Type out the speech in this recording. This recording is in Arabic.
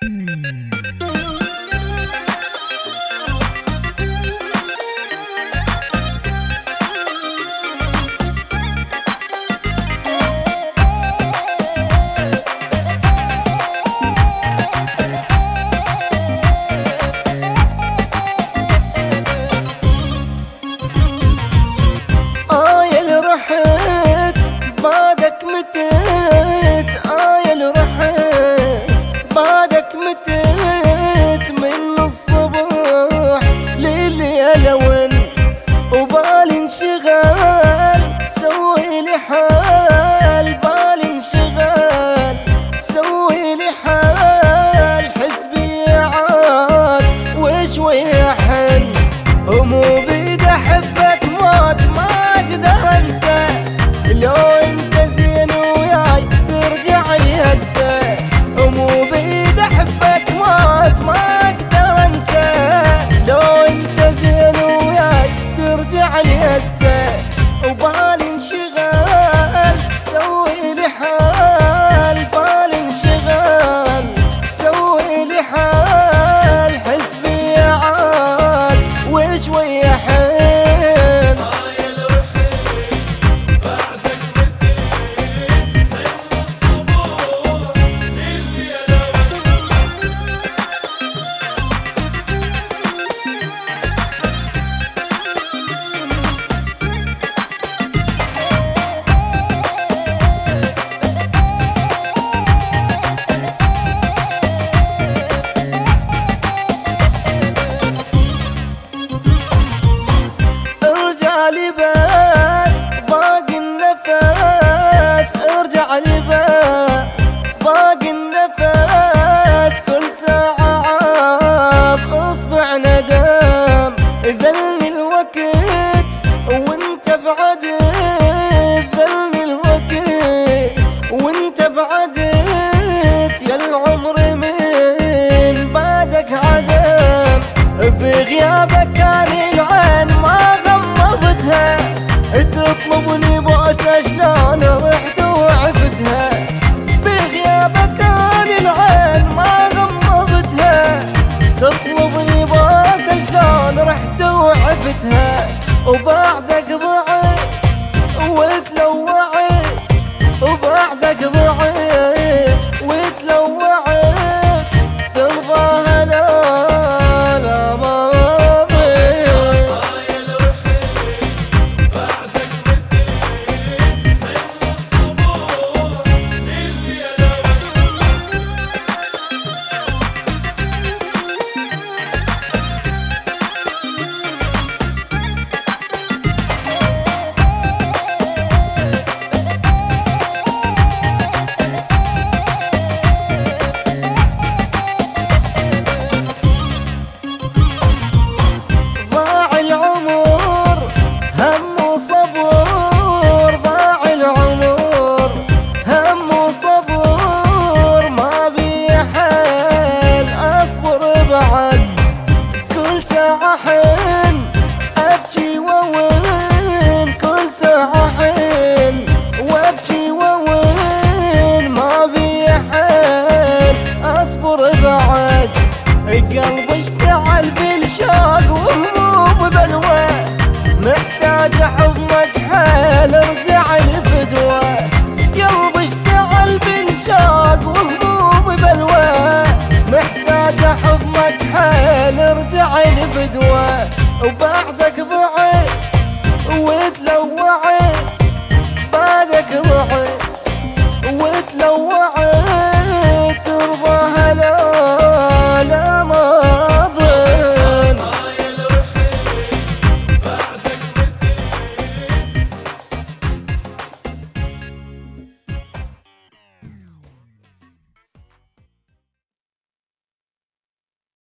لباس باقي النفس، ارجع لباس باقي النفس، كل ساعة عاب اصبع ندم، ذلني الوقت وانت بعدت، ذلني الوقت وانت بعدت، يا العمر من بعدك عدم، بغيابك كان العين ما غمضتها، تطلبني بوسة شلون رحت وعفتها، بغيابك كان العين ما غمضتها، تطلبني بوسة شلون رحت وعفتها، وبعدك ضعت وتلوعت، وبعدك ضعت وتلوعت، ترضاها لا لا ما كل ساعة حن أبكي ووين، كل ساعة حن وأبكي ووين، ما بي حل أصبر بعد، قلبي اشتعل بالشوق وهموم بلوى، محتاج حضنك حيل ارجع الفدوى، قلبي اشتعل بالشوق وهموم بلوى، محتاج حضنك حيل ارجع الفدوى، وبعد